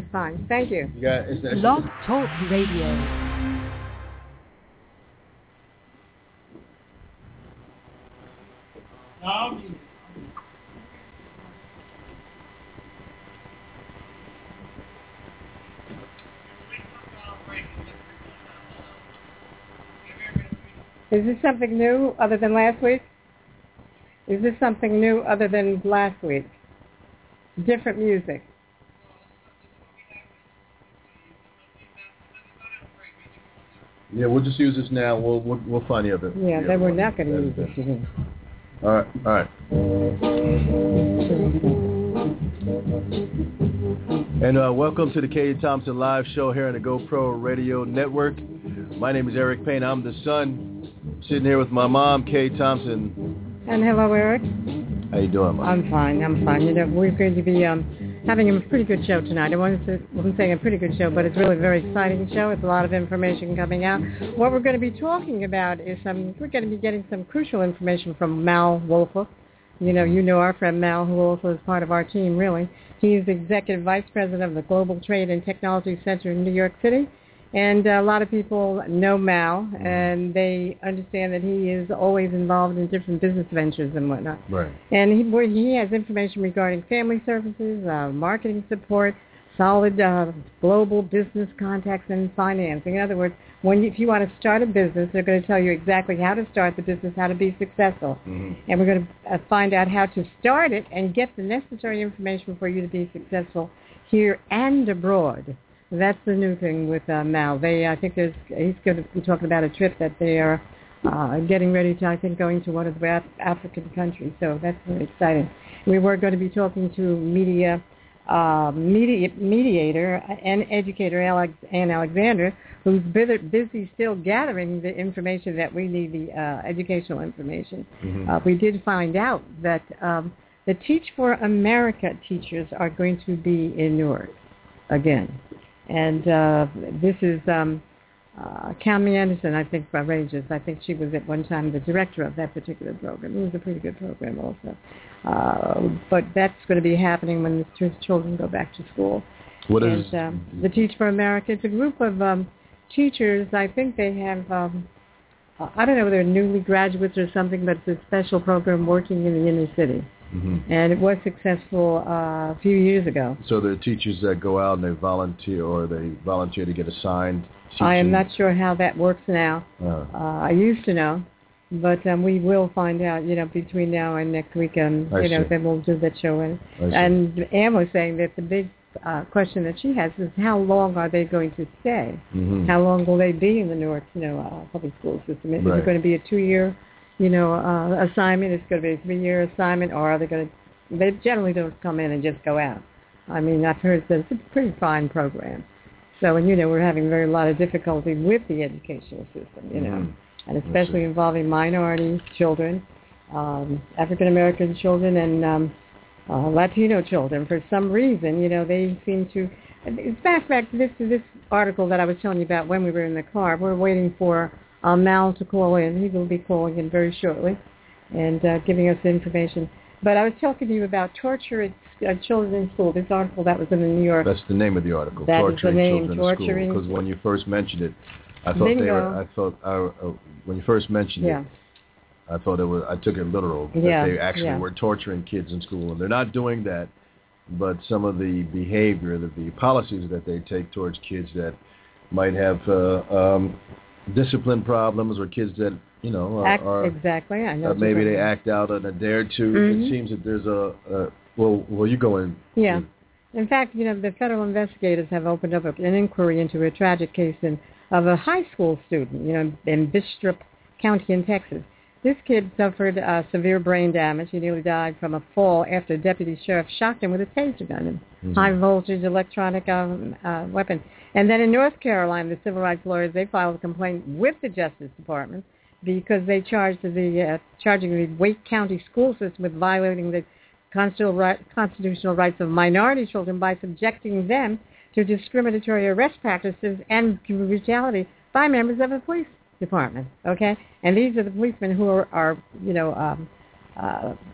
fine. Thank you. Blog Talk Radio. Is this something new other than last week? Is this something new other than last week? Different music. Yeah, we'll just use this now. We'll find the other. Yeah, they were not going to use this. All right. And welcome to the Katie Thompson Live Show here on the GoPro Radio Network. My name is Eric Payne. I'm the son. Sitting here with my mom, Kay Thompson. And hello, Eric. How you doing, Mom? I'm fine. You know, we're going to be having a pretty good show tonight. I wasn't saying a pretty good show, but it's really a very exciting show. It's a lot of information coming out. What we're going to be talking about is we're going to be getting some crucial information from Mal Wolfer. You know our friend Mal, who also is part of our team, really. He is Executive Vice President of the Global Trade and Technology Center in New York City. And a lot of people know Mal, and they understand that he is always involved in different business ventures and whatnot. Right. And he has information regarding family services, marketing support, solid global business contacts, and financing. In other words, if you want to start a business, they're going to tell you exactly how to start the business, how to be successful. Mm-hmm. And we're going to find out how to start it and get the necessary information for you to be successful here and abroad. That's the new thing with Mal. I think he's going to be talking about a trip that they are getting ready to, I think, going to one of the African countries. So that's really exciting. We were going to be talking to mediator and educator Ann Alexander, who's busy still gathering the information that we need, the educational information. Mm-hmm. We did find out that the Teach for America teachers are going to be in Newark again. And this is Cami Anderson, I think, arranges. I think she was at one time the director of that particular program. It was a pretty good program also. But that's going to be happening when the children go back to school. What is the Teach for America? It's a group of teachers. I think they have, I don't know if they're newly graduates or something, but it's a special program working in the inner city. Mm-hmm. And it was successful a few years ago. So there are teachers that go out and they volunteer to get assigned teaching? I am not sure how that works now. I used to know, but we will find out, between now and next week. Then we'll do that show. And Anne was saying that the big question that she has is how long are they going to stay? Mm-hmm. How long will they be in the Newark, public school system? Is it going to be a 2-year assignment? It's going to be a 3-year assignment, or are they going to? They generally don't come in and just go out. I mean, I've heard that it's a pretty fine program. So, and we're having a lot of difficulty with the educational system, mm-hmm. and especially involving minority children, African American children, and Latino children. For some reason, they seem to. As a matter of fact, this article that I was telling you about when we were in the car, we're waiting for Mal to call in. He will be calling in very shortly and giving us information. But I was talking to you about torture at children in school. This article that was in the New York. That's the name of the article. That Torturing is the name. Children in School. Because when you first mentioned it, I thought when you first mentioned it, I thought I took it literal. That they actually were torturing kids in school, and they're not doing that. But some of the behavior, the policies that they take towards kids that might have discipline problems, or kids that are exactly. I know. Maybe they act out on a dare to. Mm-hmm. It seems that there's well, you go in. Yeah. In fact, the federal investigators have opened up an inquiry into a tragic case of a high school student, in Bistrop County in Texas. This kid suffered severe brain damage. He nearly died from a fall after a deputy sheriff shocked him with a taser gun, high-voltage electronic weapon. And then in North Carolina, the civil rights lawyers, they filed a complaint with the Justice Department because they charging the Wake County school system with violating the constitutional rights of minority children by subjecting them to discriminatory arrest practices and brutality by members of the police department. Okay, and these are the policemen who are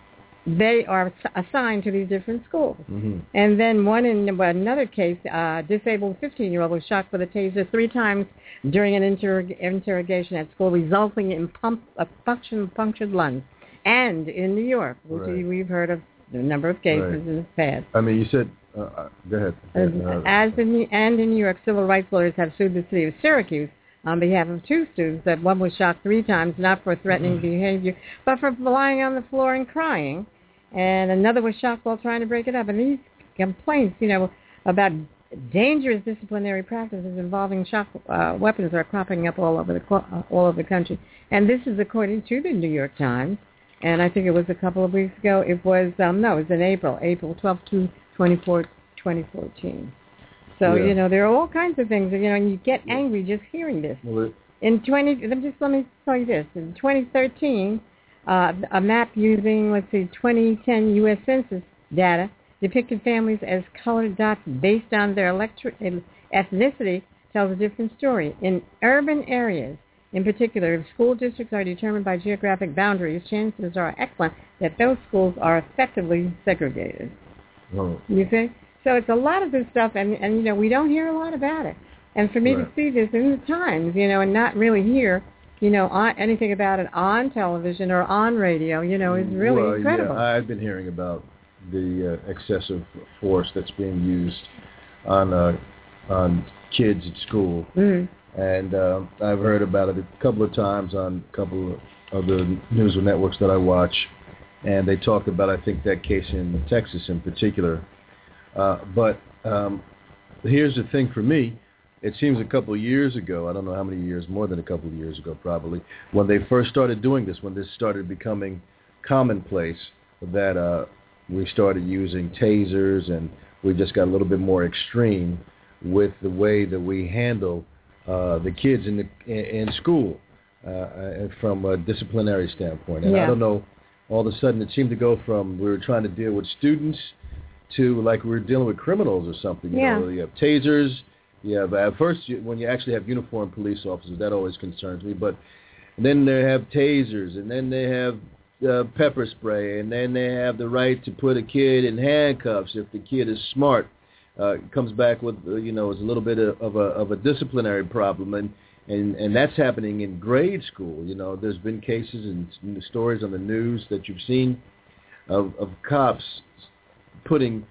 they are assigned to these different schools. Mm-hmm. And then another case, disabled 15-year-old was shot with a taser 3 times during an interrogation at school, resulting in punctured lungs. And in New York, which we've heard of a number of cases in the past. I mean, you said, go ahead. In New York, civil rights lawyers have sued the city of Syracuse on behalf of 2 students. That one was shot 3 times, not for threatening behavior, but for lying on the floor and crying. And another was shot while trying to break it up. And these complaints, about dangerous disciplinary practices involving shock weapons are cropping up all over the country. And this is according to the New York Times. And I think it was a couple of weeks ago. It was it was in April 12 to 2014. So there are all kinds of things. And you get angry just hearing this. Well, let me tell you this. In 2013, a map using 2010 U.S. Census data depicted families as colored dots based on their ethnicity tells a different story. In urban areas, in particular, if school districts are determined by geographic boundaries, chances are excellent that those schools are effectively segregated. Oh. You see? So it's a lot of this stuff, and we don't hear a lot about it. And for me to see this in the Times, and not really hear, anything about it on television or on radio, is really incredible. Yeah, I've been hearing about the excessive force that's being used on kids at school. Mm-hmm. And I've heard about it a couple of times on a couple of the news networks that I watch, and they talked about, I think, that case in Texas in particular. But here's the thing for me. It seems a couple of years ago, I don't know how many years, more than a couple of years ago probably, when they first started doing this, when this started becoming commonplace, that we started using tasers, and we just got a little bit more extreme with the way that we handle the kids in school from a disciplinary standpoint. And I don't know, all of a sudden it seemed to go from we were trying to deal with students to like we were dealing with criminals or something. You have tasers. You have at first when you actually have uniformed police officers, that always concerns me. But then they have tasers, and then they have pepper spray, and then they have the right to put a kid in handcuffs if the kid is smart. Comes back with is a little bit of a disciplinary problem, and that's happening in grade school. There's been cases and stories on the news that you've seen of cops putting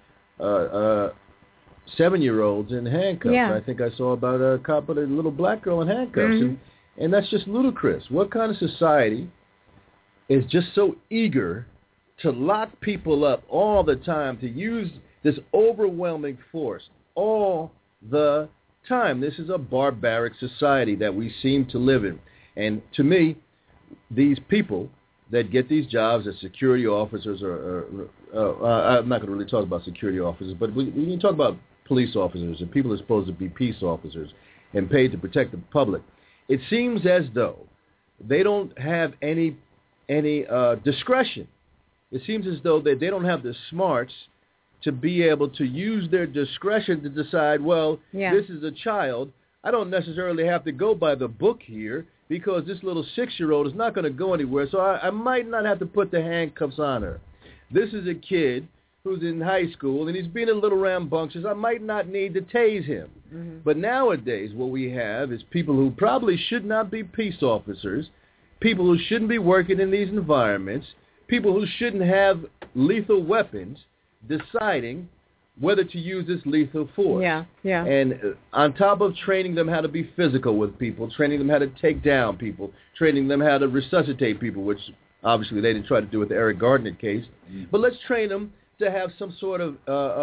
7-year-olds in handcuffs. Yeah. I think I saw about a cop with a little black girl in handcuffs, mm-hmm. and that's just ludicrous. What kind of society is just so eager to lock people up all the time, to use this overwhelming force all the time? This is a barbaric society that we seem to live in. And to me, these people that get these jobs as security officers, I'm not going to really talk about security officers, but we can talk about police officers and people that are supposed to be peace officers and paid to protect the public. It seems as though they don't have any discretion. It seems as though they don't have the smarts to be able to use their discretion to decide, this is a child. I don't necessarily have to go by the book here because this little 6-year-old is not going to go anywhere, so I might not have to put the handcuffs on her. This is a kid who's in high school, and he's being a little rambunctious. I might not need to tase him. Mm-hmm. But nowadays what we have is people who probably should not be peace officers, people who shouldn't be working in these environments, people who shouldn't have lethal weapons, deciding whether to use this lethal force. Yeah. And on top of training them how to be physical with people, training them how to take down people, training them how to resuscitate people, which obviously they didn't try to do with the Eric Gardner case. Mm-hmm. But let's train them to have some sort of,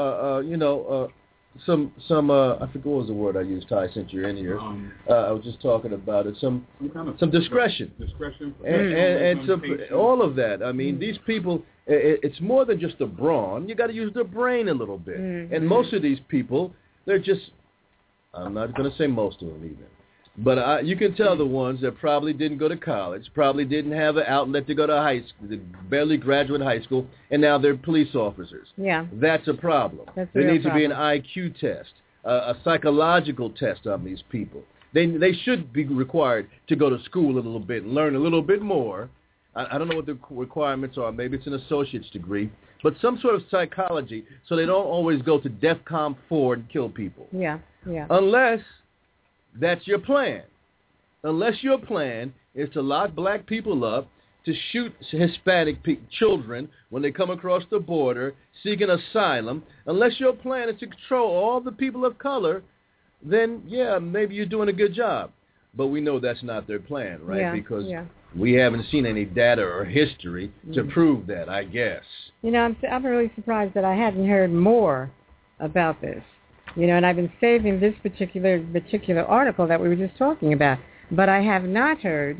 I forget what was the word I used, Ty, since you're in here. I was just talking about it. Some discretion. Discretion. And all of that. I mean, these people, it's more than just the brawn. You got to use the brain a little bit. Mm-hmm. And most of these people, they're just, I'm not going to say most of them even, but you can tell the ones that probably didn't go to college, probably didn't have an outlet to go to high school, they barely graduate high school, and now they're police officers. Yeah. That's a problem. There needs to be an IQ test, a psychological test on these people. They should be required to go to school a little bit and learn a little bit more I don't know what the requirements are. Maybe it's an associate's degree, but some sort of psychology, so they don't always go to DEFCON 4 and kill people. Yeah. Unless that's your plan. Unless your plan is to lock black people up, to shoot Hispanic children when they come across the border seeking asylum, unless your plan is to control all the people of color, then, yeah, maybe you're doing a good job. But we know that's not their plan, right? Yeah, because we haven't seen any data or history to prove that, I guess. I'm really surprised that I hadn't heard more about this. And I've been saving this particular article that we were just talking about. But I have not heard,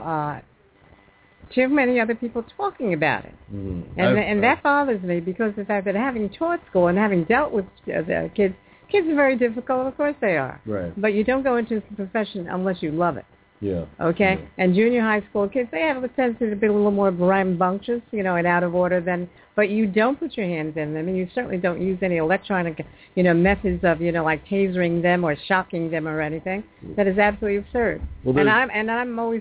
too many other people talking about it. And that bothers me because of the fact that having taught school and having dealt with kids are very difficult, of course they are. Right. But you don't go into the profession unless you love it. Yeah. Okay? Yeah. And junior high school kids, they have a tendency to be a little more rambunctious, and out of order but you don't put your hands in them, and you certainly don't use any electronic, methods of, like tasering them or shocking them or anything. That is absolutely absurd. Well, I'm always,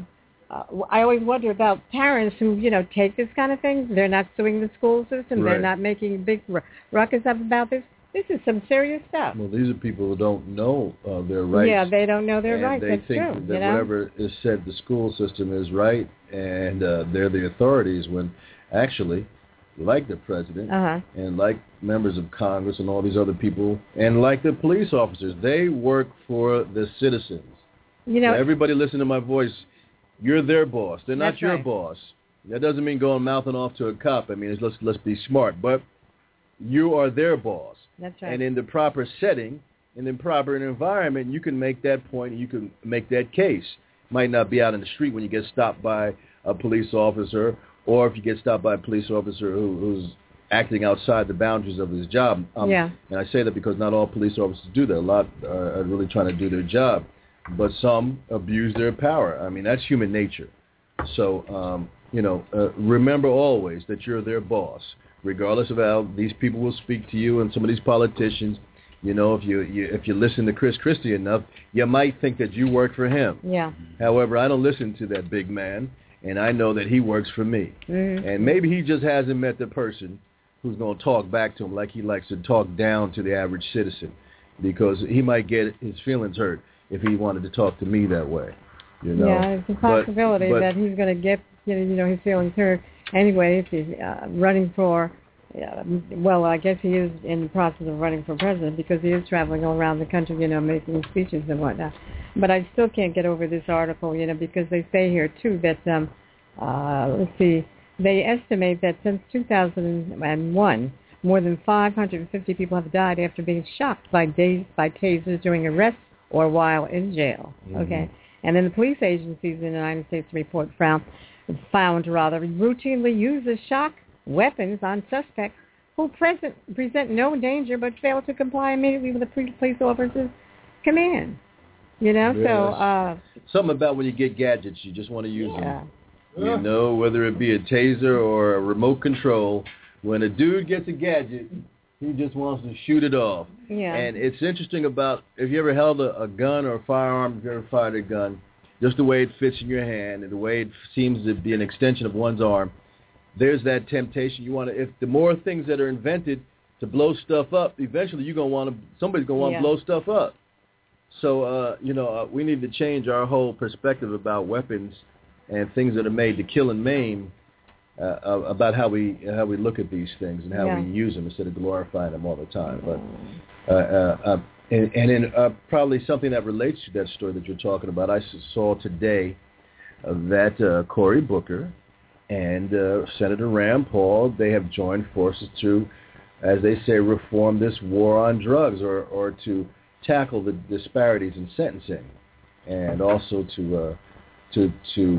I always wonder about parents who, take this kind of thing. They're not suing the school system. Right. They're not making a big ruckus up about this. This is some serious stuff. Well, these are people who don't know their rights. Yeah, they don't know their rights. They think true, that whatever is said, the school system is right, and they're the authorities, when actually, like the president and like members of Congress and all these other people, and like the police officers, they work for the citizens. So everybody listen to my voice. You're their boss. They're not your boss. That doesn't mean going mouthing off to a cop. I mean, let's be smart. But you are their boss. That's right. And in the proper setting, in the proper environment, you can make that point. You can make that case. Might not be out in the street when you get stopped by a police officer, or if you get stopped by a police officer who's acting outside the boundaries of his job. And I say that because not all police officers do that. A lot are really trying to do their job. But some abuse their power. I mean, that's human nature. So, remember always that you're their boss, regardless of how these people will speak to you. And some of these politicians, if you listen to Chris Christie enough, you might think that you work for him. Yeah. However, I don't listen to that big man, and I know that he works for me. Mm-hmm. And maybe he just hasn't met the person who's going to talk back to him like he likes to talk down to the average citizen, because he might get his feelings hurt if he wanted to talk to me that way. Yeah, it's a possibility that he's going to get, his feelings hurt anyway if he's running for, I guess he is in the process of running for president because he is traveling all around the country, making speeches and whatnot. But I still can't get over this article, because they say here, too, that, let's see, they estimate that since 2001, more than 550 people have died after being shocked by tasers during arrests or while in jail. Okay, and then the police agencies in the United States found routinely uses shock weapons on suspects who present no danger but fail to comply immediately with the police officer's command. So something about when you get gadgets, you just want to use them. Whether it be a taser or a remote control, when a dude gets a gadget, he just wants to shoot it off. Yeah. And it's interesting about, if you ever held a gun or a firearm, if you ever fired a gun, just the way it fits in your hand and the way it seems to be an extension of one's arm, there's that temptation. You want to, if the more things that are invented to blow stuff up, eventually somebody's going to want to blow stuff up. So, we need to change our whole perspective about weapons and things that are made to kill and maim, about how we look at these things and how we use them instead of glorifying them all the time. But in probably something that relates to that story that you're talking about, I saw today that Cory Booker and Senator Rand Paul, they have joined forces to, as they say, reform this war on drugs, or to tackle the disparities in sentencing, and also to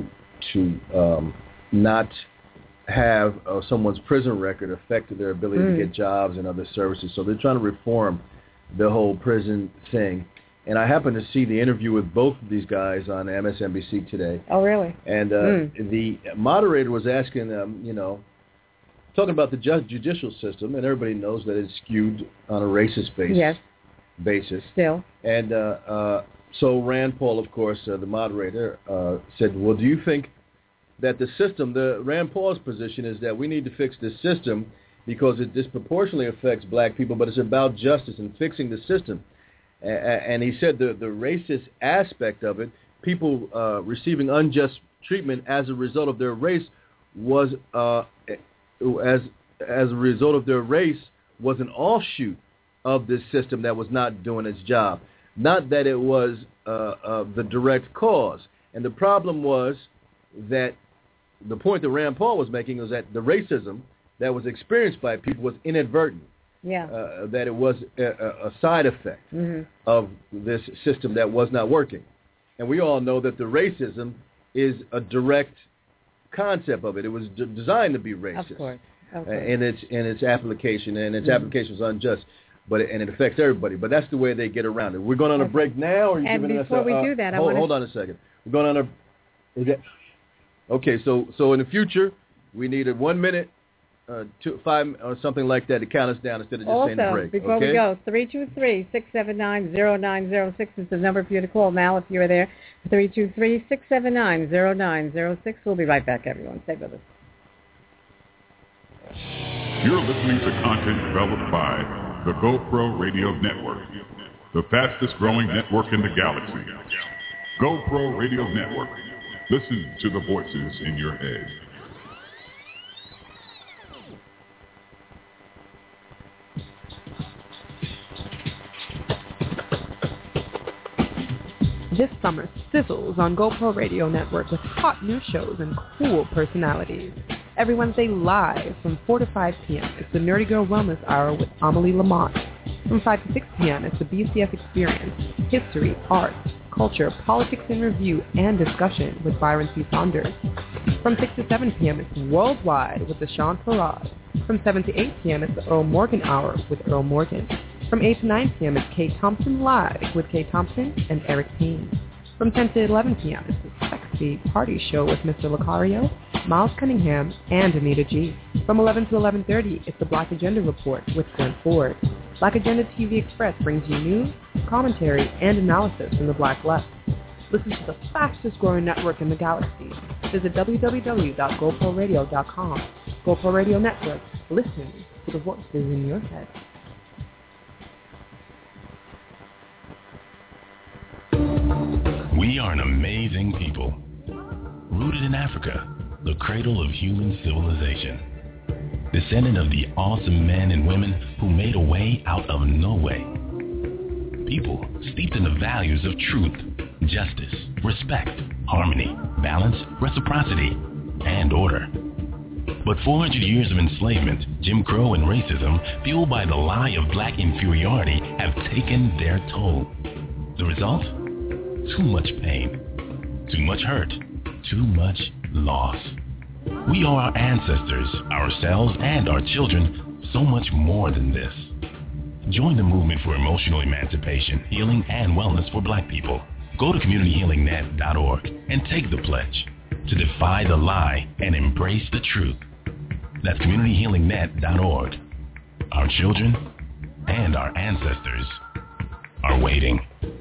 not have someone's prison record affect their ability to get jobs and other services. So they're trying to reform the whole prison thing. And I happened to see the interview with both of these guys on MSNBC today. Oh, really? And the moderator was asking them, talking about the judicial system, and everybody knows that it's skewed on a racist basis. Yes. Still. And so Rand Paul, of course, the moderator, said, well, do you think that the system, the Rand Paul's position is that we need to fix this system because it disproportionately affects black people, but it's about justice and fixing the system. And he said the racist aspect of it, people receiving unjust treatment as a result of their race was as a result of their race was an offshoot of this system that was not doing its job, not that it was the direct cause. And the problem was that the point that Rand Paul was making was that the racism that was experienced by people was inadvertent. Yeah. That it was a side effect of this system that was not working. And we all know that the racism is a direct concept of it. It was designed to be racist. Of course. In its application, and its application is unjust. And it affects everybody. But that's the way they get around it. We're going on a break now, or are you giving us before we do that, hold on a second. We're going on okay, so in the future, we need a 1 minute, 5 or something like that to count us down instead of just saying a break. Before we go, 323-679-0906 is the number for you to call now if you're there. 323-679-0906. We'll be right back, everyone. Stay with us. You're listening to content developed by the GoPro Radio Network, the fastest growing network in the galaxy. GoPro Radio Network. Listen to the voices in your head. This summer sizzles on GoPro Radio Network with hot new shows and cool personalities. Every Wednesday live from 4 to 5 p.m. It's the Nerdy Girl Wellness Hour with Amelie Lamont. From 5 to 6 p.m. it's the BCF Experience, history, art, culture, politics in review, and discussion with Byron C. Saunders. From 6 to 7 p.m. it's Worldwide with Deshaun Farad. From 7 to 8 p.m. it's the Earl Morgan Hour with Earl Morgan. From 8 to 9 p.m. it's Kay Thompson Live with Kay Thompson and Eric Payne. From 10 to 11 p.m. it's the Sexy Party Show with Mr. Lucario, Miles Cunningham, and Anita G. From 11 to 11:30 it's the Black Agenda Report with Glenn Ford. Black Agenda TV Express brings you news, commentary, and analysis from the Black Left. Listen to the fastest growing network in the galaxy. Visit www.goproradio.com. GoPro Radio Network. Listen to the voices in your head. We are an amazing people, rooted in Africa, the cradle of human civilization. Descendant of the awesome men and women who made a way out of no way. People steeped in the values of truth, justice, respect, harmony, balance, reciprocity, and order. But 400 years of enslavement, Jim Crow, and racism, fueled by the lie of black inferiority, have taken their toll. The result? Too much pain, too much hurt, too much loss. We owe our ancestors, ourselves, and our children so much more than this. Join the movement for emotional emancipation, healing, and wellness for black people. Go to communityhealingnet.org and take the pledge to defy the lie and embrace the truth. That's communityhealingnet.org. Our children and our ancestors are waiting.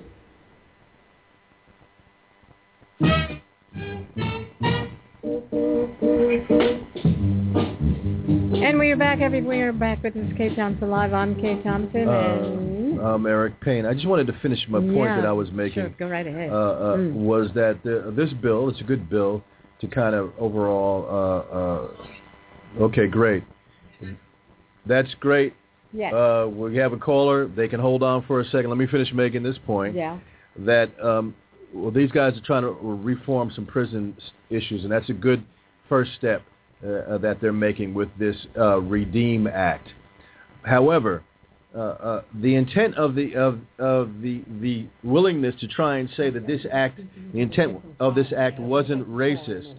And we are back, we are back with this Kay Thompson Live. I'm Kay Thompson, and I'm Eric Payne. I just wanted to finish my point that I was making. Sure, go right ahead. Was that this bill, it's a good bill to kind of overall, okay, great. That's great. Yeah. We have a caller. They can hold on for a second. Let me finish making this point. Yeah. That, these guys are trying to reform some prison issues, and that's a good first step that they're making with this Redeem Act. However, the intent of the willingness to try and say that this act, the intent of this act wasn't racist,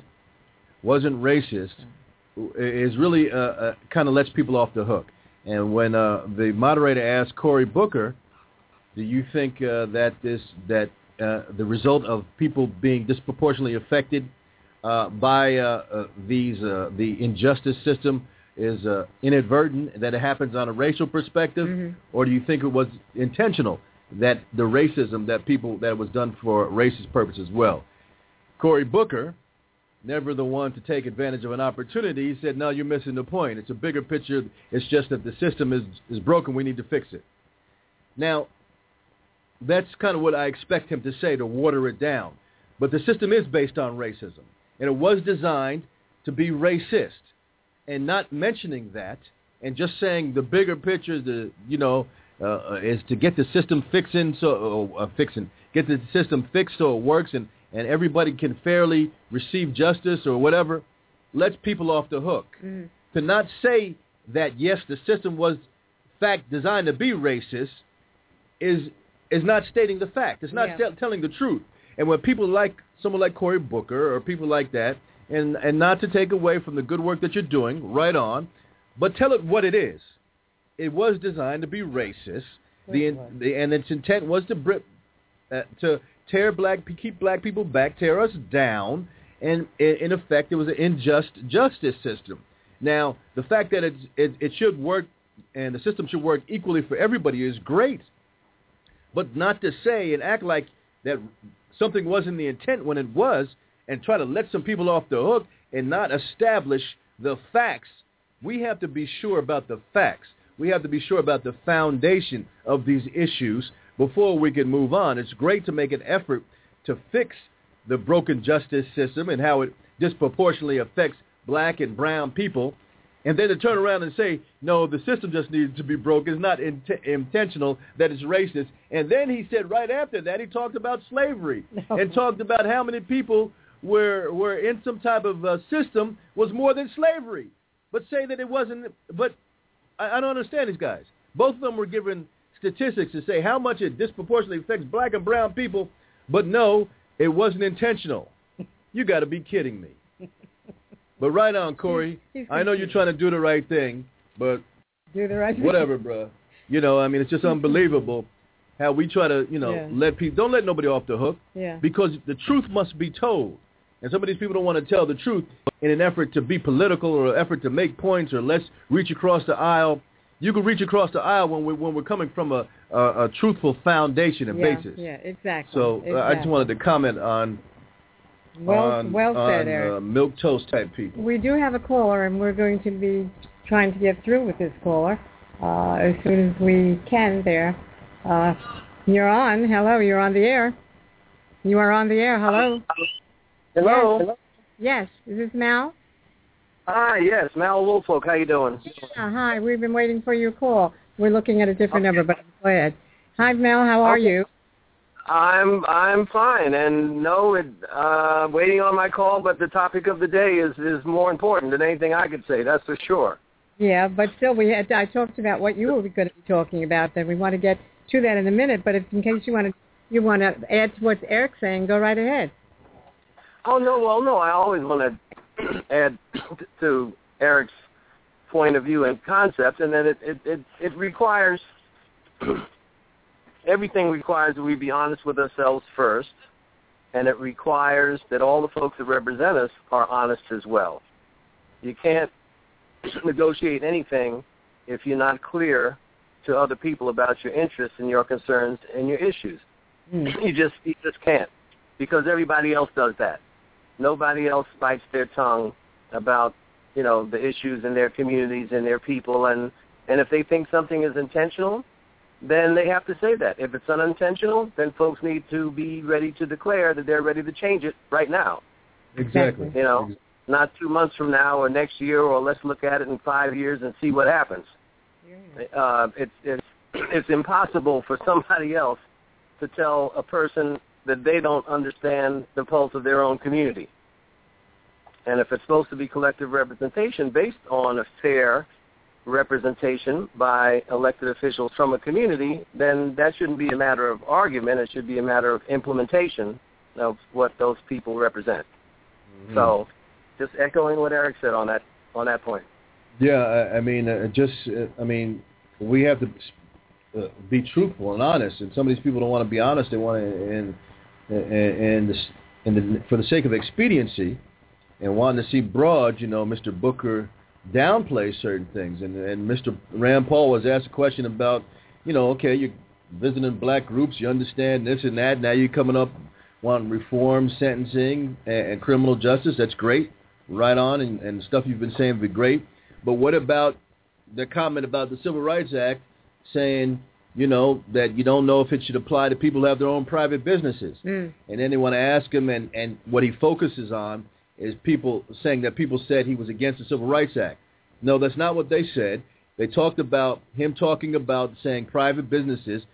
is really kind of lets people off the hook. And when the moderator asked Cory Booker, do you think that the result of people being disproportionately affected by the injustice system is inadvertent, that it happens on a racial perspective, or do you think it was intentional, that the racism that was done for racist purposes as well? Cory Booker never the one to take advantage of an opportunity. He said, no, you're missing the point. It's a bigger picture. It's just that the system is broken. We need to fix it. Now, that's kind of what I expect him to say, to water it down. But the system is based on racism, and it was designed to be racist. And not mentioning that and just saying the bigger picture, is to get the system get the system fixed so it works and everybody can fairly receive justice or whatever, lets people off the hook. Mm. To not say that, yes, the system was, in fact, designed to be racist is not stating the fact. It's not telling the truth. And when people like someone like Cory Booker or people like that, and not to take away from the good work that you're doing, right on, but tell it what it is. It was designed to be racist, and its intent was to keep black people back, tear us down, and in effect, it was an unjust justice system. Now, the fact that it should work and the system should work equally for everybody is great, but not to say and act like that something wasn't the intent when it was, and try to let some people off the hook and not establish the facts. We have to be sure about the facts. We have to be sure about the foundation of these issues before we can move on. It's great to make an effort to fix the broken justice system and how it disproportionately affects black and brown people, and then to turn around and say, no, the system just needs to be broken. It's not intentional that it's racist. And then he said right after that, he talked about slavery and talked about how many people were in some type of system was more than slavery. But say that it wasn't. But I don't understand these guys. Both of them were given statistics to say how much it disproportionately affects black and brown people. But no, it wasn't intentional. You got to be kidding me. But right on, Cory. I know you're trying to do the right thing, but do the right thing. Whatever, bro. It's just unbelievable how we try to, let people, don't let nobody off the hook. Yeah. Because the truth must be told. And some of these people don't want to tell the truth in an effort to be political or an effort to make points or let's reach across the aisle. You can reach across the aisle when we're coming from a truthful foundation and basis. Yeah, exactly. So I just wanted to comment on well said, Eric. Milquetoast type people. We do have a caller, and we're going to be trying to get through with this caller as soon as we can there. You're on. Hello, you're on the air. You are on the air. Hello. Hello. Yes. Yes. Is this Mal? Hi, yes. Mal Woolfolk. How you doing? Yeah, hi. We've been waiting for your call. We're looking at a different number, but go ahead. Hi, Mal. How are you? I'm fine, and waiting on my call, but the topic of the day is more important than anything I could say, that's for sure. Yeah, but still, I talked about what you were going to be talking about, then we want to get to that in a minute, but in case you want to add to what Eric's saying, go right ahead. Oh, no, I always want to add to Eric's point of view and concept, and that it requires... Everything requires that we be honest with ourselves first, and it requires that all the folks that represent us are honest as well. You can't negotiate anything if you're not clear to other people about your interests and your concerns and your issues. You just can't, because everybody else does that. Nobody else bites their tongue about, the issues in their communities and their people, and if they think something is intentional, then they have to say that. If it's unintentional, then folks need to be ready to declare that they're ready to change it right now. Exactly. Not 2 months from now or next year, or let's look at it in 5 years and see what happens. Yeah. It's impossible for somebody else to tell a person that they don't understand the pulse of their own community. And if it's supposed to be collective representation based on a fair representation by elected officials from a community, then that shouldn't be a matter of argument. It should be a matter of implementation of what those people represent. Mm-hmm. So just echoing what Eric said on that point. Yeah, we have to be truthful and honest, and some of these people don't want to be honest. They want to, for the sake of expediency and wanting to see broad, Mr. Booker downplay certain things, and Mr. Rand Paul was asked a question about, okay, you're visiting black groups, you understand this and that, now you're coming up want reform sentencing and criminal justice. That's great. Right on, and stuff you've been saying would be great. But what about the comment about the Civil Rights Act saying, that you don't know if it should apply to people who have their own private businesses? And then they want to ask him, and what he focuses on is people saying that people said he was against the Civil Rights Act. No, that's not what they said. They talked about him talking about saying private businesses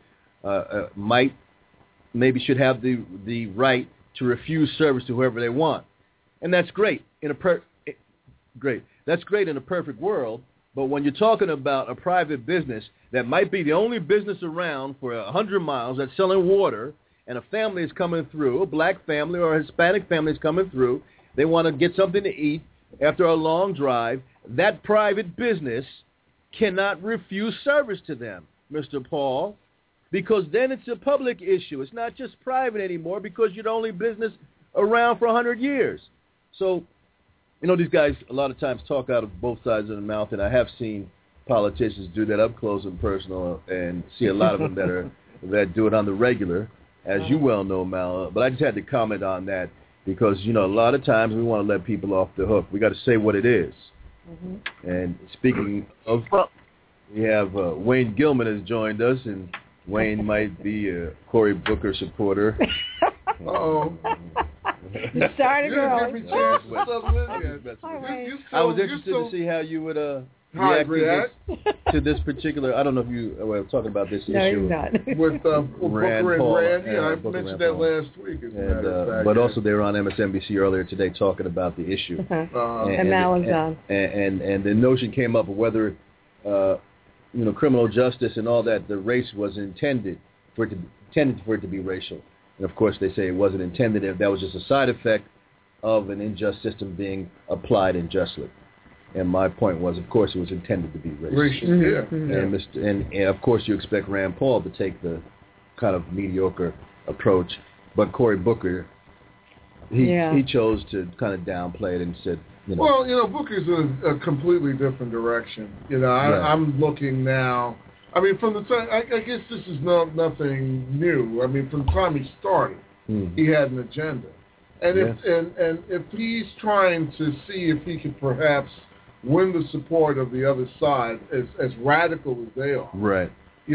maybe should have the right to refuse service to whoever they want. And that's great. That's great in a perfect world. But when you're talking about a private business that might be the only business around for 100 miles that's selling water, and a family is coming through, a black family or a Hispanic family is coming through, they want to get something to eat after a long drive, that private business cannot refuse service to them, Mr. Paul, because then it's a public issue. It's not just private anymore because you're the only business around for 100 years. So, these guys a lot of times talk out of both sides of the mouth, and I have seen politicians do that up close and personal, and see a lot of them that do it on the regular, as you well know, Mal. But I just had to comment on that because, a lot of times we want to let people off the hook. We got to say what it is. Mm-hmm. And speaking of, we have Wayne Gilman has joined us, and Wayne might be a Cory Booker supporter. You started I was interested to see how you would react to this particular. I don't know if you were talking about this issue with Booker and Rand. Yeah, I mentioned that last week. But also they were on MSNBC earlier today talking about the issue. And Mal is on. And the notion came up of whether criminal justice and all that, the race was intended for it to be racial. And, of course, they say it wasn't intended. That was just a side effect of an unjust system being applied unjustly. And my point was, of course, it was intended to be racial. Mm-hmm. And, of course, you expect Rand Paul to take the kind of mediocre approach. But Cory Booker, he chose to kind of downplay it and said, Well, Booker's a completely different direction. I'm looking now. I mean, from the time, I guess this is nothing new. I mean, from the time he started, he had an agenda. And if he's trying to see if he could perhaps win the support of the other side, as radical as they are, right?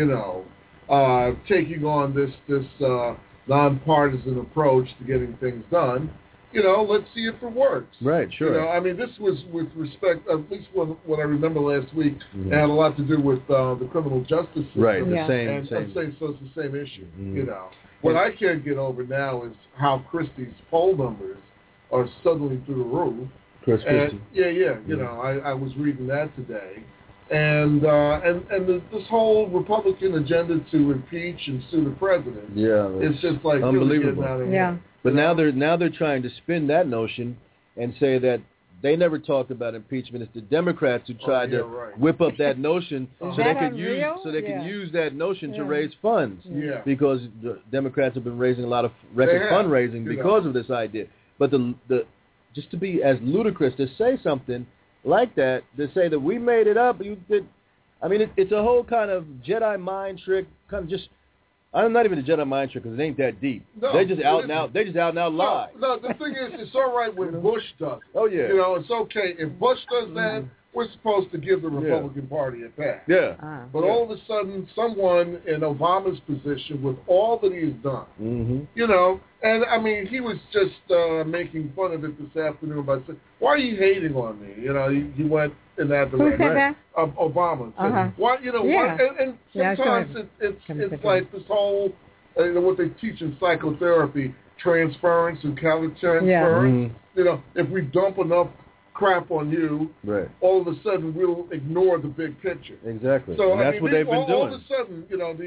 Taking on this nonpartisan approach to getting things done. Let's see if it works. Right, sure. I mean, this was with respect, at least what I remember last week, it had a lot to do with the criminal justice system. Right, the same. I'm saying, so it's the same issue, What I can't get over now is how Christie's poll numbers are suddenly through the roof. Chris Christie. I was reading that today. And this whole Republican agenda to impeach and sue the president, it's just like unbelievable. Really getting out of hand. But now they're trying to spin that notion and say that they never talked about impeachment. It's the Democrats who tried to whip up that notion so they can use that notion to raise funds. Yeah. Because the Democrats have been raising a lot of record fundraising because of this idea. But the just to be as ludicrous to say something like that, to say that we made it up, it's a whole kind of Jedi mind trick, kind of just. I'm not even a Jedi mind trick because it ain't that deep. No, they just out now lie. No, the thing is, it's all right when Bush does it. Oh yeah. It's okay if Bush does that. We're supposed to give the Republican Party a pass. Yeah. But all of a sudden, someone in Obama's position, with all that he's done, and I mean, he was just making fun of it this afternoon by saying, "Why are you hating on me?" He went in that direction. Who said that? Obama. Why? Why? And sometimes it's like this whole what they teach in psychotherapy, transference and countertransference. If we dump enough crap on you, all of a sudden we'll ignore the big picture. Exactly. So that's what they've been doing. All of a sudden,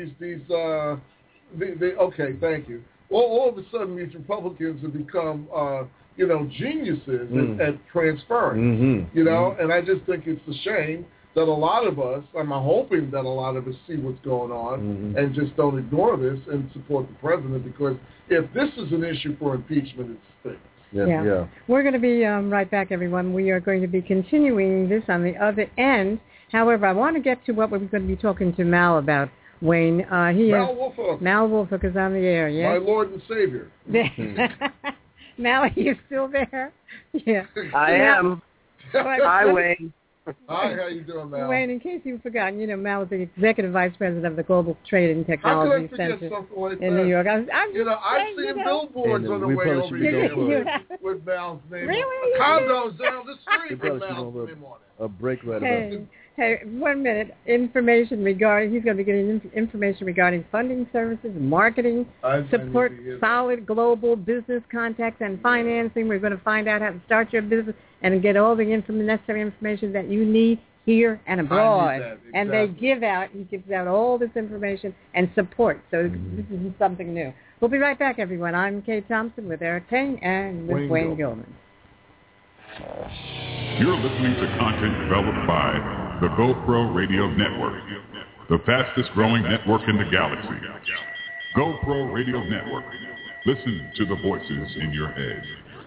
okay, thank you. All of a sudden, these Republicans have become, geniuses at transferring. And I just think it's a shame that a lot of us, I'm hoping that a lot of us see what's going on and just don't ignore this and support the president, because if this is an issue for impeachment, it's stinks. Yeah. We're going to be right back, everyone. We are going to be continuing this on the other end. However, I want to get to what we're going to be talking to Mal about Wayne. Mal Wolfhoek is on the air, yes? My Lord and Savior. Mal, are you still there? Yeah. I am. Hi, Wayne. Hi, how you doing, Mal? Wayne, in case you've forgotten, Mal is the Executive Vice President of the Global Trade and Technology Center like in New York. I've seen billboards on the way over here with Mal's name. Really? Condos down the street with Mal's name on it. A break right about Hey, 1 minute. He's going to be getting information regarding funding services, marketing, support, solid global business contacts, and financing. We're going to find out how to start your business and get all the necessary information that you need here and abroad. Exactly. And he gives out all this information and support. So this is something new. We'll be right back, everyone. I'm Kate Thompson with Eric King and with Wayne Gilman. You're listening to content developed by the GoPro Radio Network, the fastest growing network in the galaxy. GoPro Radio Network. Listen to the voices in your head.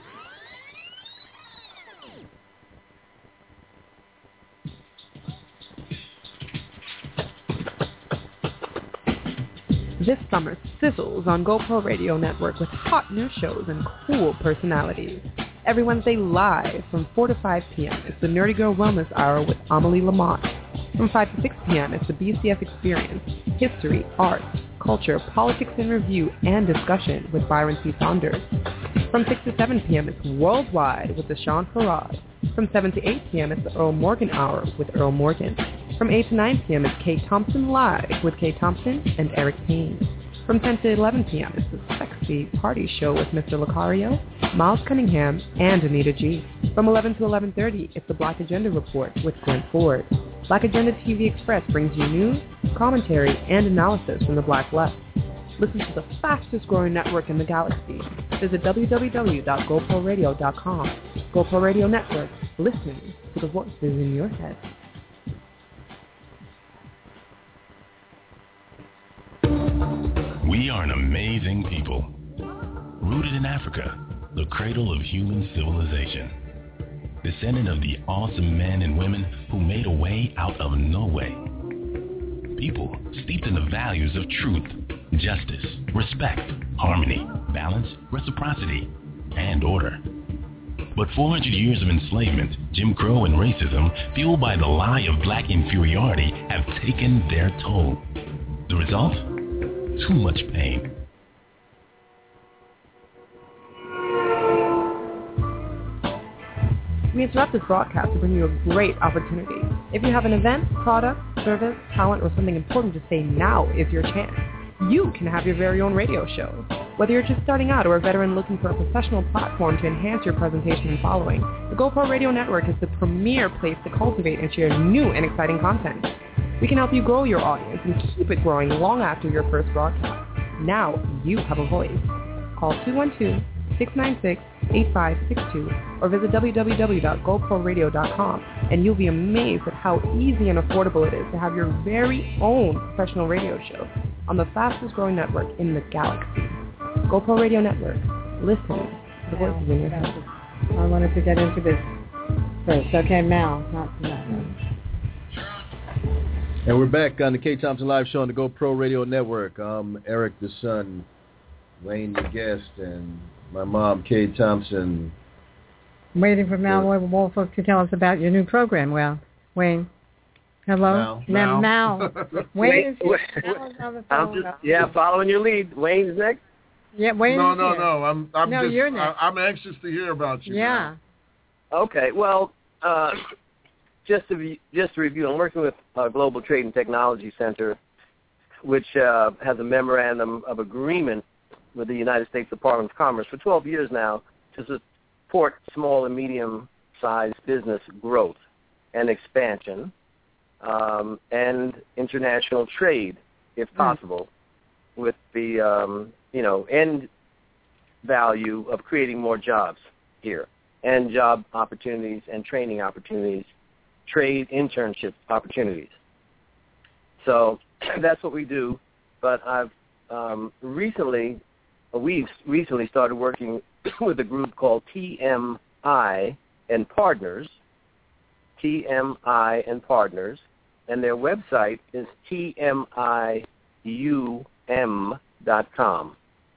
This summer sizzles on GoPro Radio Network with hot new shows and cool personalities. Every Wednesday live from 4 to 5 p.m. It's the Nerdy Girl Wellness Hour with Amelie Lamont. From 5 to 6 p.m. it's the BCF Experience, history, art, culture, politics in review, and discussion with Byron C. Saunders. From 6 to 7 p.m. it's Worldwide with Deshaun Farad. From 7 to 8 p.m. it's the Earl Morgan Hour with Earl Morgan. From 8 to 9 p.m. it's Kate Thompson Live with Kate Thompson and Eric Payne. From 10 to 11 p.m. it's the Sexy Party Show with Mr. Lucario, Miles Cunningham, and Anita G. From 11 to 11:30, it's the Black Agenda Report with Glenn Ford. Black Agenda TV Express brings you news, commentary, and analysis from the Black Left. Listen to the fastest growing network in the galaxy. Visit www.goproradio.com. GoPro Radio Network. Listen to the voices in your head. We are an amazing people, rooted in Africa, the cradle of human civilization, descendant of the awesome men and women who made a way out of no way. People steeped in the values of truth, justice, respect, harmony, balance, reciprocity, and order. But 400 years of enslavement, Jim Crow, and racism, fueled by the lie of black inferiority, have taken their toll. The result? Too much pain. We interrupt this broadcast to bring you a great opportunity. If you have an event, product, service, talent, or something important to say, now is your chance. You can have your very own radio show. Whether you're just starting out or a veteran looking for a professional platform to enhance your presentation and following, the GoPro Radio Network is the premier place to cultivate and share new and exciting content. We can help you grow your audience and keep it growing long after your first broadcast. Now you have a voice. Call 212-696-8562 or visit www.goproradio.com and you'll be amazed at how easy and affordable it is to have your very own professional radio show on the fastest growing network in the galaxy. GoPro Radio Network. Listen to the voices in your head. I wanted to get into this first. Okay, Mal, not Mal. And we're back on the Kate Thompson Live Show on the GoPro Radio Network. I'm Eric the Son, Wayne the guest, and my mom, Kate Thompson. Waiting for Mal Wolfhoek to tell us about your new program. Well, Wayne. Hello? Mal. Wayne is on the phone. Following your lead. Wayne's next? Yeah, Wayne. No. You're next. I'm anxious to hear about you. Yeah. Now. Okay. Well, just to review, I'm working with Global Trade and Technology Center, which has a memorandum of agreement with the United States Department of Commerce for 12 years now to support small and medium-sized business growth and expansion and international trade, if possible, with the end value of creating more jobs here and job opportunities and training opportunities, trade internship opportunities. So that's what we do. But we've recently started working with a group called TMI and Partners, and their website is tmi-partners.com. TMIUM.com.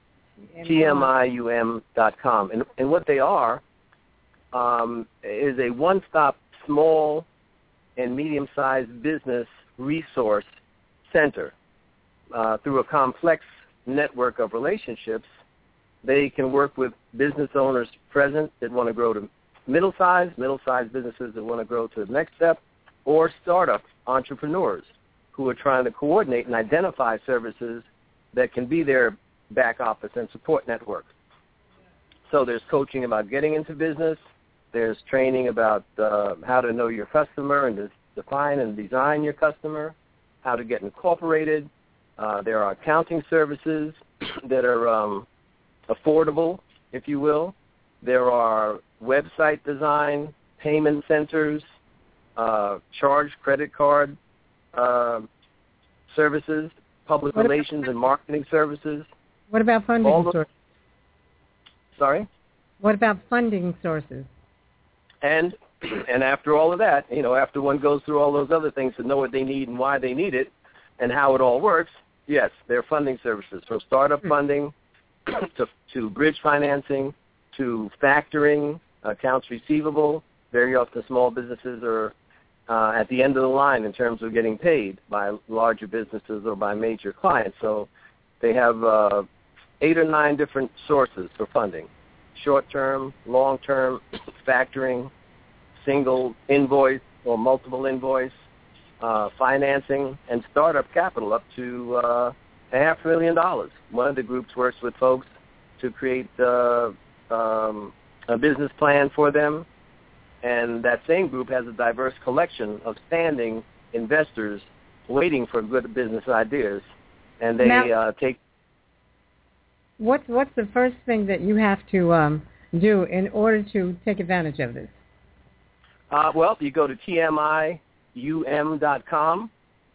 TMIUM.com. And what they are is a one-stop small and medium-sized business resource center. Through a complex network of relationships, they can work with business owners present that want to grow to middle-sized businesses that want to grow to the next step, or startup entrepreneurs who are trying to coordinate and identify services that can be their back office and support network. So there's coaching about getting into business. There's training about how to know your customer and to define and design your customer, how to get incorporated. There are accounting services that are affordable, if you will. There are website design, payment centers, charge credit card services, public relations and marketing services. What about funding sources? Sorry? What about funding sources? And after all of that, after one goes through all those other things to know what they need and why they need it and how it all works, yes, there are funding services, from startup funding to bridge financing to factoring, accounts receivable. Very often small businesses are at the end of the line in terms of getting paid by larger businesses or by major clients. So they have 8 or 9 different sources for funding: short-term, long-term, factoring, single invoice or multiple invoice, financing, and startup capital up to $500,000. One of the groups works with folks to create a business plan for them, and that same group has a diverse collection of standing investors waiting for good business ideas, and they take. What's the first thing that you have to do in order to take advantage of this? Well, you go to TMIUM.com,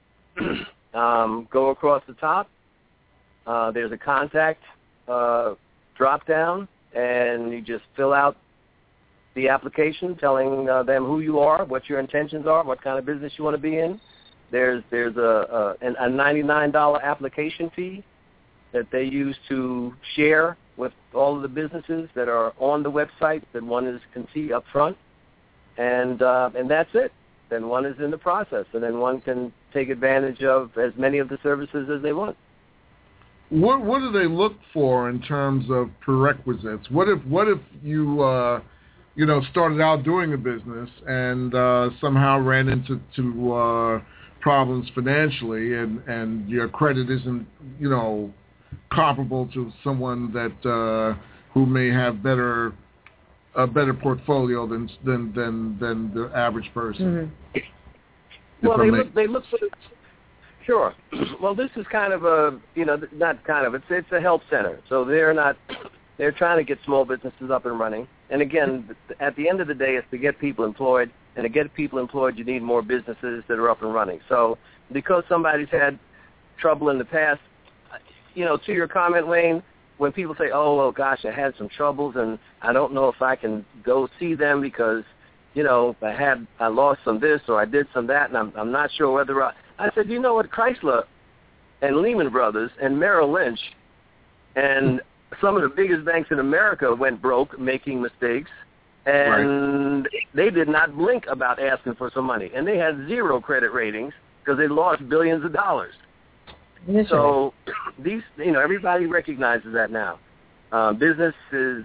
go across the top. There's a contact drop-down, and you just fill out the application telling them who you are, what your intentions are, what kind of business you want to be in. There's a $99 application fee that they use to share with all of the businesses that are on the website that one can see up front. And that's it. Then one is in the process, and then one can take advantage of as many of the services as they want. What do they look for in terms of prerequisites? What if you started out doing a business and somehow ran into problems financially, and your credit isn't comparable to someone that who may have a better portfolio than the average person? Mm-hmm. Well, they look for the. Sure. Well, this is kind of it's a help center. So they're trying to get small businesses up and running. And again, at the end of the day, it's to get people employed. And to get people employed, you need more businesses that are up and running. So because somebody's had trouble in the past, to your comment, Wayne, when people say, oh, well, gosh, I had some troubles and I don't know if I can go see them because, I lost some this or I did some that, and I'm not sure whether I said, you know what, Chrysler and Lehman Brothers and Merrill Lynch and some of the biggest banks in America went broke making mistakes, and they did not blink about asking for some money. And they had 0 credit ratings because they lost billions of dollars. So these, everybody recognizes that now. Business is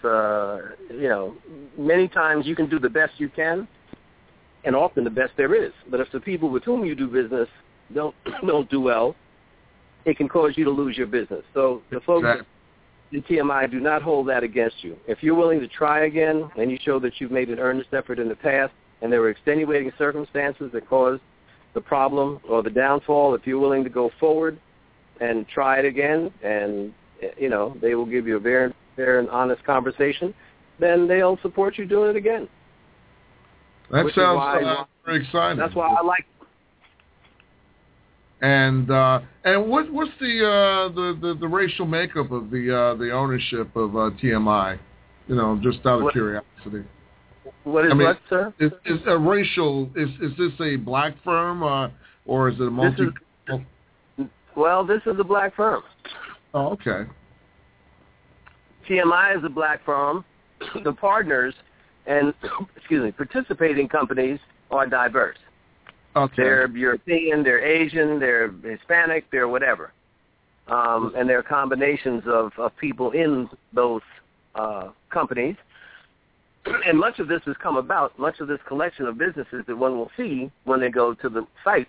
many times you can do the best you can, and often the best there is. But if the people with whom you do business don't do well, it can cause you to lose your business. So the folks in TMI do not hold that against you. If you're willing to try again and you show that you've made an earnest effort in the past and there were extenuating circumstances that caused the problem or the downfall, if you're willing to go forward and try it again, and they will give you a very fair and honest conversation, then they'll support you doing it again. That sounds very exciting. That's why I like it. And what's the racial makeup of the ownership of TMI? Just out of curiosity. What is what, sir? Is a racial? Is this a black firm or is it a multi? Well, this is a black firm. Oh, okay. TMI is a black firm. The partners and, participating companies are diverse. Okay. They're European, they're Asian, they're Hispanic, they're whatever. And there are combinations of people in those companies. And much of this has come about, much of this collection of businesses that one will see when they go to the site,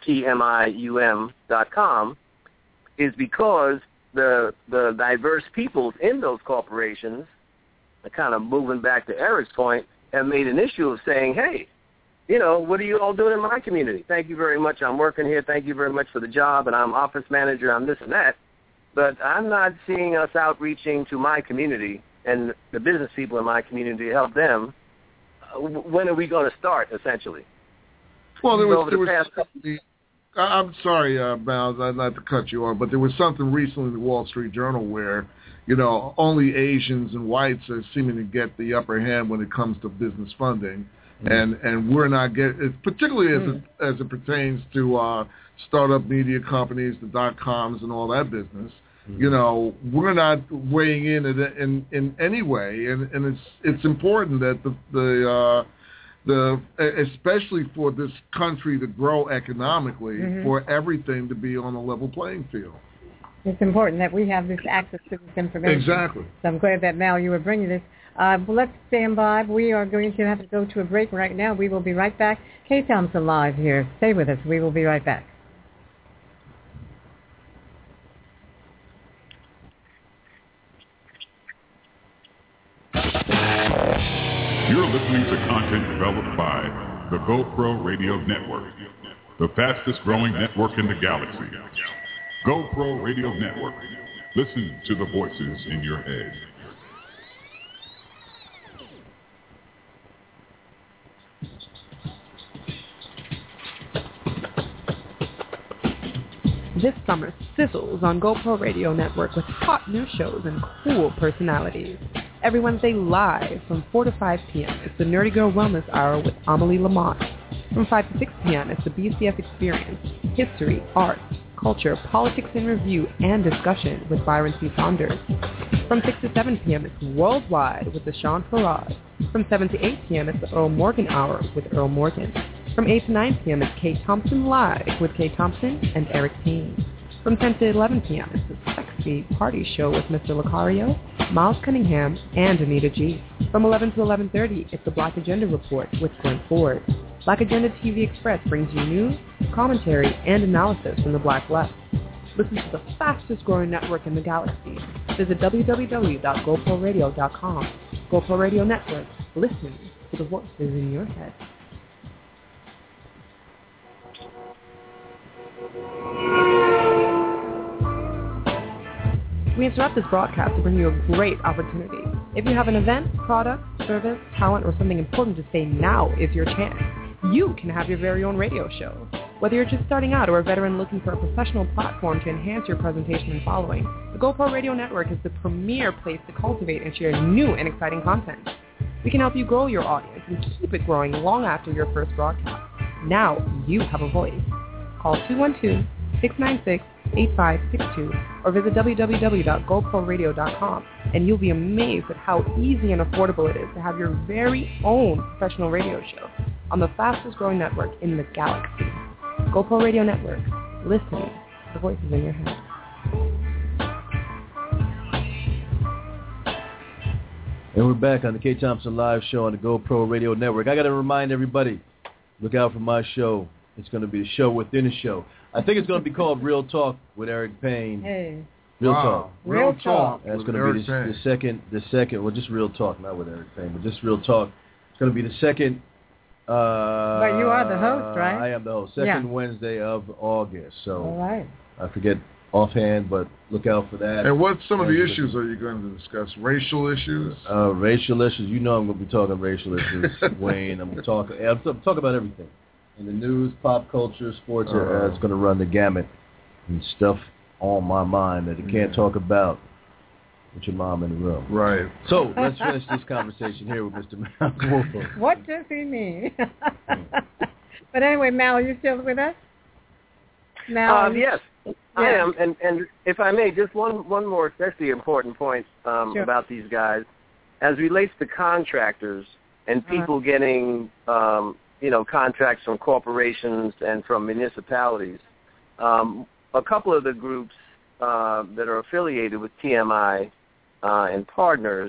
tmium.com, is because the diverse peoples in those corporations, kind of moving back to Eric's point, have made an issue of saying, hey, what are you all doing in my community? Thank you very much. I'm working here. Thank you very much for the job, and I'm office manager. I'm this and that. But I'm not seeing us outreaching to my community and the business people in my community to help them. When are we going to start, essentially? Well, there was I'm sorry, Miles, not to cut you off, but there was something recently in the Wall Street Journal where, only Asians and whites are seeming to get the upper hand when it comes to business funding. And we're not getting, particularly as it pertains to startup media companies, the .coms and all that business. We're not weighing in any way, and it's important that the especially for this country to grow economically, for everything to be on a level playing field. It's important that we have this access to this information. Exactly. So I'm glad that, Mal, you were bringing this. Let's stand by. We are going to have to go to a break right now. We will be right back. Kay Thompson live here. Stay with us. We will be right back. You're listening to content developed by the GoPro Radio Network, the fastest growing network in the galaxy. GoPro Radio Network. Listen to the voices in your head. This summer sizzles on GoPro Radio Network with hot new shows and cool personalities. Every Wednesday live from 4 to 5 p.m. It's the Nerdy Girl Wellness Hour with Amelie Lamont. From 5 to 6 p.m. it's the BCF Experience, history, art, culture, politics in review, and discussion with Byron C. Saunders. From 6 to 7 p.m. it's Worldwide with Deshaun Farad. From 7 to 8 p.m. it's the Earl Morgan Hour with Earl Morgan. From 8 to 9 p.m. it's Kay Thompson Live with Kay Thompson and Eric Payne. From 10 to 11 p.m. it's the Sexy Party Show with Mr. Lucario, Miles Cunningham, and Anita G. From 11 to 11:30 it's the Black Agenda Report with Glenn Ford. Black Agenda TV Express brings you news, commentary, and analysis from the Black Left. Listen to the fastest growing network in the galaxy. Visit www.goproradio.com. GoPro Radio Network. Listen to the voices in your head. We interrupt this broadcast to bring you a great opportunity. If you have an event, product, service, talent, or something important to say, now is your chance. You can have your very own radio show. Whether you're just starting out or a veteran looking for a professional platform to enhance your presentation and following, the GoPro Radio Network is the premier place to cultivate and share new and exciting content. We can help you grow your audience and keep it growing long after your first broadcast. Now you have a voice. Call 212-696-8562 or visit www.goproradio.com and you'll be amazed at how easy and affordable it is to have your very own professional radio show on the fastest growing network in the galaxy. GoPro Radio Network. Listen to the voices in your head. And we're back on the Kay Thompson Live Show on the GoPro Radio Network. I got to remind everybody, look out for my show. It's going to be a show within a show. I think it's going to be called Real Talk with Eric Payne. Hey. Real Talk. Real Talk. That's going to be the second, well, just Real Talk, not with Eric Payne, but just Real Talk. It's going to be the second. But you are the host, right? I am the host. Second Wednesday of August. So all right. I forget offhand, but look out for that. And what some of the issues are you going to discuss? Racial issues? Racial issues. You know I'm going to be talking racial issues, Wayne. I'm going to talk about everything. In the news, pop culture, sports, it's going to run the gamut and stuff on my mind that you can't talk about with your mom in the room. Right. So let's finish this conversation here with Mr. Mal Wolford. What does he mean? But anyway, Mal, are you still with us? Mal? Yes. I am, and if I may, just one more especially important point about these guys, as relates to contractors and people getting, contracts from corporations and from municipalities. A couple of the groups that are affiliated with TMI and partners,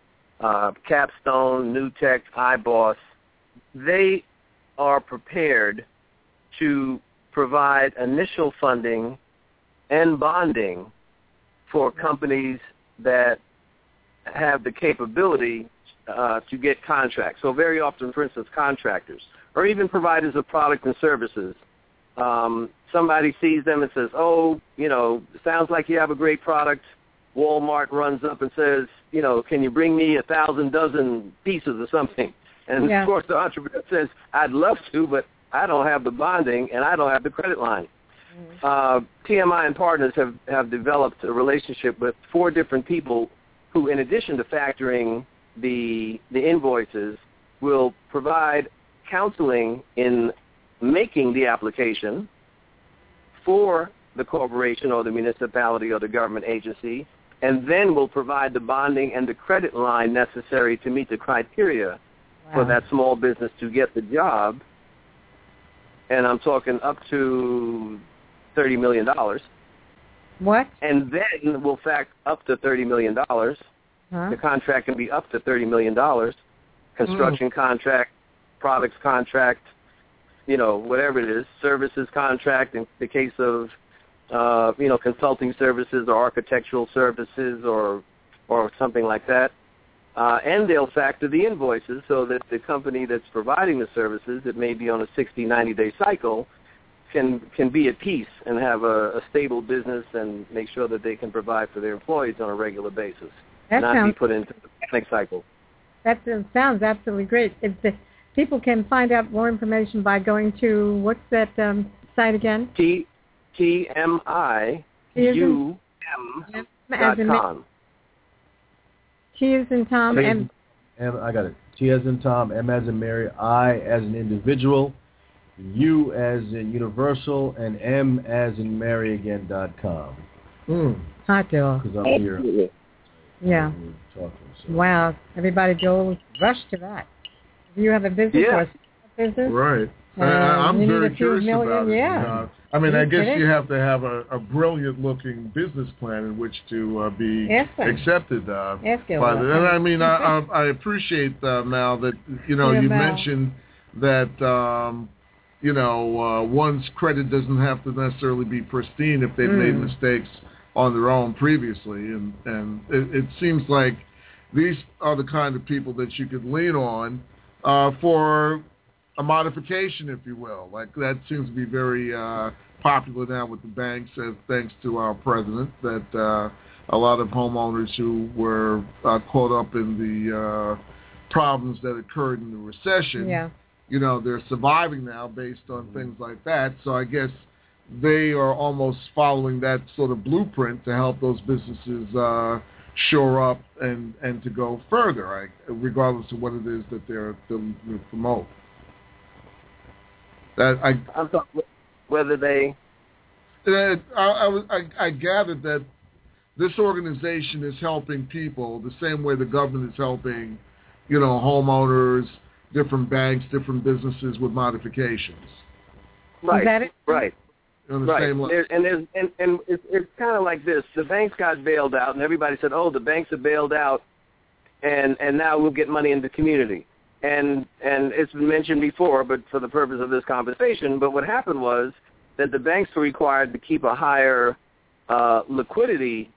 Capstone, Newtek, iBoss, they are prepared to provide initial funding and bonding for companies that have the capability to get contracts. So very often, for instance, contractors or even providers of product and services. Somebody sees them and says, sounds like you have a great product. Walmart runs up and says, can you bring me 1,000 dozen pieces or something? And, of course, the entrepreneur says, I'd love to, but I don't have the bonding and I don't have the credit line. TMI and partners have developed a relationship with 4 different people who, in addition to factoring the invoices, will provide counseling in making the application for the corporation or the municipality or the government agency, and then will provide the bonding and the credit line necessary to meet the criteria for that small business to get the job. And I'm talking up to $30 million. What? And then we'll fact up to $30 million. The contract can be up to $30 million. Construction contract, products contract, whatever it is, services contract in the case of, consulting services or architectural services or something like that. And they'll factor the invoices so that the company that's providing the services, it may be on a 60, 90-day cycle, can be at peace and have a stable business and make sure that they can provide for their employees on a regular basis, not be put into the panic cycle. That sounds absolutely great. People can find out more information by going to, what's that site again? TMIUM.com. T as in Tom, M. I got it. T as in Tom, M as in Mary, I as an individual, U as in universal, and M as in Mary again.com. Hot dog. Because I'm here. Yeah. Wow. Everybody go rush to that. If you have a business or a business. Right. I'm very curious about it. Yeah. I guess you have to have a brilliant-looking business plan in which to be accepted by it. And I appreciate, Mal, that, you mentioned that, one's credit doesn't have to necessarily be pristine if they've made mistakes on their own previously. And it seems like these are the kind of people that you could lean on for a modification, if you will. Like, that seems to be very popular now with the banks, thanks to our president, that a lot of homeowners who were caught up in the problems that occurred in the recession, they're surviving now based on things like that. So I guess they are almost following that sort of blueprint to help those businesses shore up and to go further, regardless of what it is that they're to promote. I'm talking whether they. I gathered that this organization is helping people the same way the government is helping, homeowners, different banks, different businesses with modifications. Right. Is that it? Right. On the same level. And it's kind of like this. The banks got bailed out, and everybody said, "Oh, the banks are bailed out, and now we'll get money in the community." And it's been mentioned before, but for the purpose of this conversation, but what happened was that the banks were required to keep a higher liquidity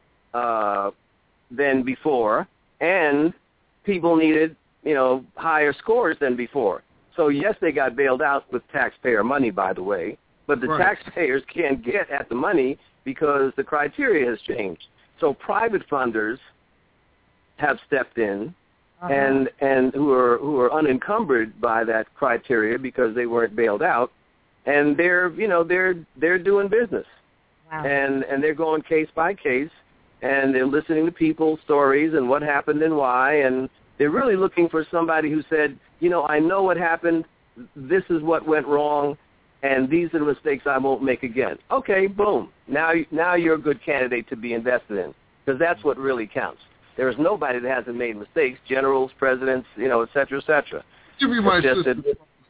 than before, and people needed, higher scores than before. So, yes, they got bailed out with taxpayer money, by the way, but the taxpayers can't get at the money because the criteria has changed. So private funders have stepped in and who are unencumbered by that criteria because they weren't bailed out, and they're doing business. Wow. And they're going case by case, and they're listening to people's stories and what happened and why, and they're really looking for somebody who said, I know what happened, this is what went wrong, and these are the mistakes I won't make again. Okay, boom. Now you're a good candidate to be invested in, because that's what really counts. There is nobody that hasn't made mistakes, generals, presidents, et cetera, et cetera. Give me my sister.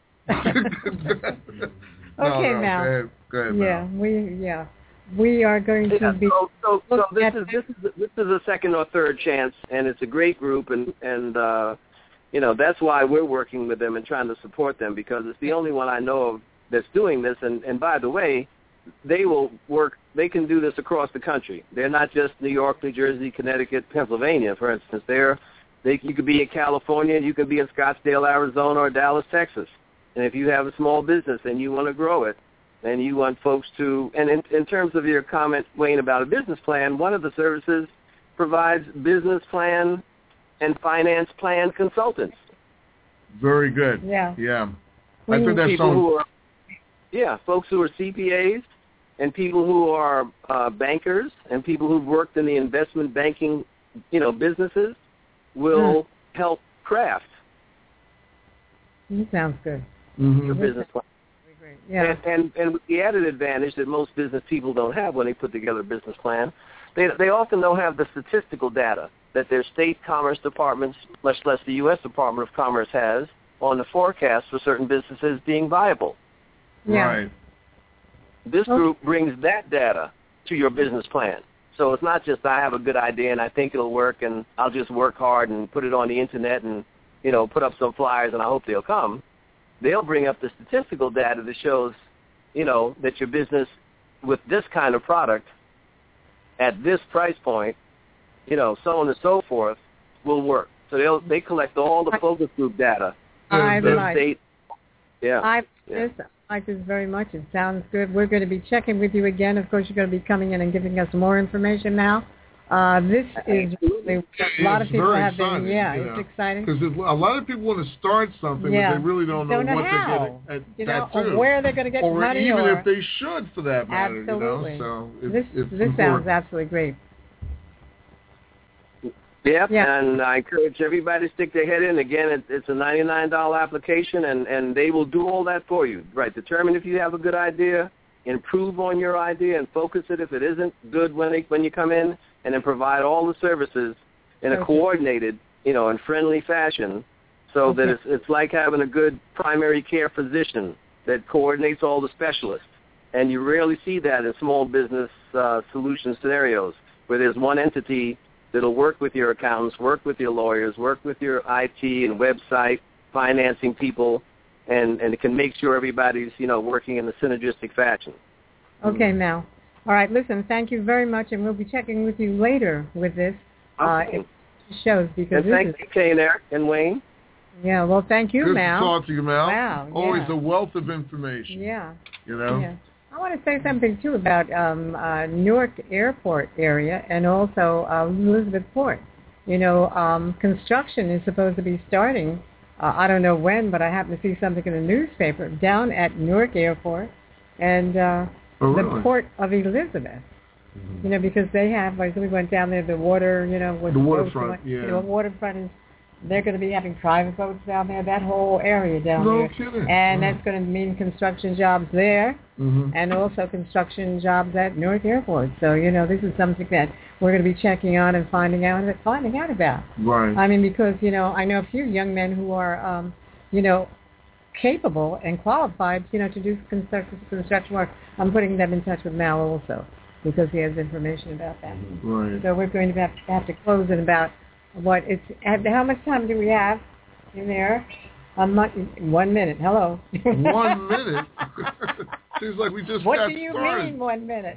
Okay, Mal. Go ahead, Mal. We are going to be. So this is a second or third chance, and it's a great group, and that's why we're working with them and trying to support them, because it's the only one I know of that's doing this. And by the way, they will work. They can do this across the country. They're not just New York, New Jersey, Connecticut, Pennsylvania, for instance. You could be in California, you could be in Scottsdale, Arizona, or Dallas, Texas. And if you have a small business and you want to grow it, and you want folks to, and in terms of your comment, Wayne, about a business plan, one of the services provides business plan and finance plan consultants. Very good. Yeah. I think that's folks who are CPAs and people who are bankers and people who've worked in the investment banking, businesses will help craft. That sounds good. Your business plan. Yeah. And with the added advantage that most business people don't have when they put together a business plan, they often don't have the statistical data that their state commerce departments, much less the U.S. Department of Commerce, has on the forecast for certain businesses being viable. Yeah. Right. This group brings that data to your business plan. So it's not just I have a good idea and I think it'll work and I'll just work hard and put it on the internet and, put up some flyers and I hope they'll come. They'll bring up the statistical data that shows, that your business with this kind of product at this price point, so on and so forth, will work. So they collect all the focus group data. I like this very much. It sounds good. We're going to be checking with you again. Of course, you're going to be coming in and giving us more information now. This is really, a lot of people have been, it's exciting. Because a lot of people want to start something, but they really don't know what they're getting or where they're going to get money. Or even if they should, for that matter. Absolutely. So this sounds absolutely great. Yep, and I encourage everybody to stick their head in. Again, it's a $99 application, and they will do all that for you. Right, determine if you have a good idea, improve on your idea, and focus it if it isn't good when you come in, and then provide all the services in a coordinated, and friendly fashion, so that it's like having a good primary care physician that coordinates all the specialists. And you rarely see that in small business solution scenarios where there's one entity that'll work with your accountants, work with your lawyers, work with your IT and website, financing people, and it can make sure everybody's, working in a synergistic fashion. Okay, Mal. All right, listen, thank you very much, and we'll be checking with you later with this. It shows because thank you, Kay and Eric and Wayne. Yeah, well, thank you, Mal. Good to talk to you, Mal. Wow, always a wealth of information. Yeah. Yeah. I want to say something, too, about Newark Airport area and also Elizabethport. Construction is supposed to be starting, I don't know when, but I happened to see something in the newspaper down at Newark Airport and the Port of Elizabeth. Mm-hmm. Because they have, like we went down there, the water, the waterfront, waterfront is, they're going to be having private boats down there, that whole area down there. Kidding. And that's going to mean construction jobs there and also construction jobs at Newark Airport. So, this is something that we're going to be checking on and finding out about. Right. I mean, because, I know a few young men who are, capable and qualified, to do construction work. I'm putting them in touch with Mal also because he has information about that. Right. So we're going to have to close in about how much time do we have in there? 1 minute. Hello. 1 minute? Seems like we just what got do you started. mean 1 minute?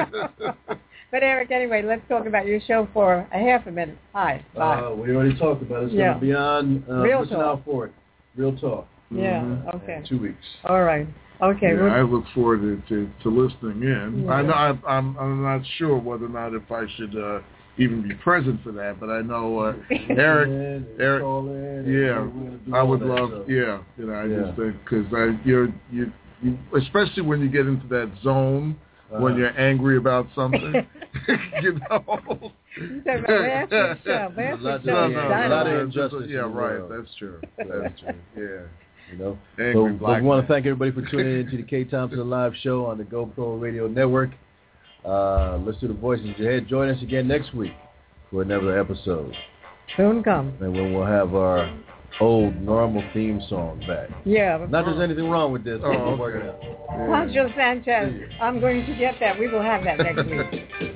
But Eric, anyway, let's talk about your show for a half a minute. Hi. Bye. We already talked about it. It's going to be on Listen Out For It. Real Talk. Yeah, okay. 2 weeks. All right. Okay. Yeah, I look forward to listening in. Yeah. I know I'm not sure whether or not if I should even be present for that, but I know Eric, I would love, I just think because you especially when you get into that zone when you're angry about something, A lot of injustice. Yeah, right. That's true. That's true. Yeah. you know. So we want to thank everybody for tuning in to the K Thompson Live Show on the GoPro Radio Network. Let's do the voices in your head. Join us again next week for another episode. Soon come. And when we'll have our old normal theme song back. Yeah. Not there's anything wrong with this. Pancho Sanchez, I'm going to get that. We will have that next week.